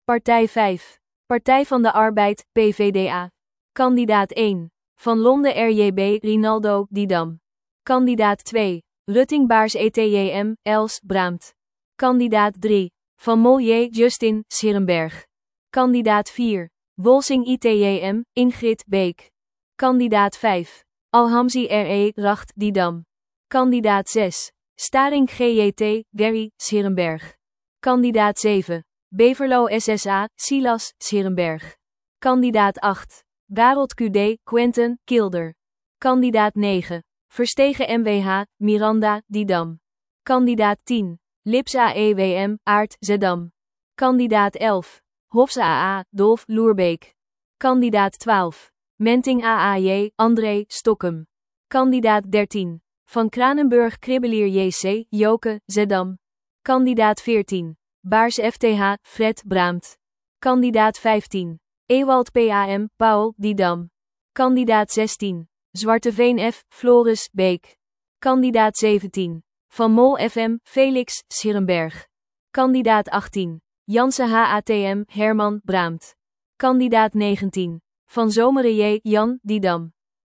Partij 5. Partij van de Arbeid, PvdA. Kandidaat 1. Van Londen RJB Rinaldo Didam. Kandidaat 2. Rutting Baars ETJM Els Braamt. Kandidaat 3. Van Molje Justin Scherenberg. Kandidaat 4. Wolsing ITJM Ingrid Beek. Kandidaat 5. Alhamzi RE Racht Didam. Kandidaat 6. Staring GJT Gary Scherenberg. Kandidaat 7. Beverlo SSA Silas Scherenberg. Kandidaat 8. Garold QD Quentin Kilder. Kandidaat 9. Verstegen MWH Miranda Didam. Kandidaat 10. Lips AEWM Aart Zedam. Kandidaat 11. Hofs AA Dolf Loerbeek. Kandidaat 12. Menting AAJ André Stokkem. Kandidaat 13. Van Kranenburg Kribbelier JC Joke Zedam. Kandidaat 14. Baars FTH Fred Braamt. Kandidaat 15. Ewald PAM Paul Didam. Kandidaat 16. Zwarteveen F Floris Beek. Kandidaat 17. Van Mol FM Felix Scherenberg. Kandidaat 18. Jansen HATM Herman Braamt. Kandidaat 19. Van Zomeren J Jan Didam.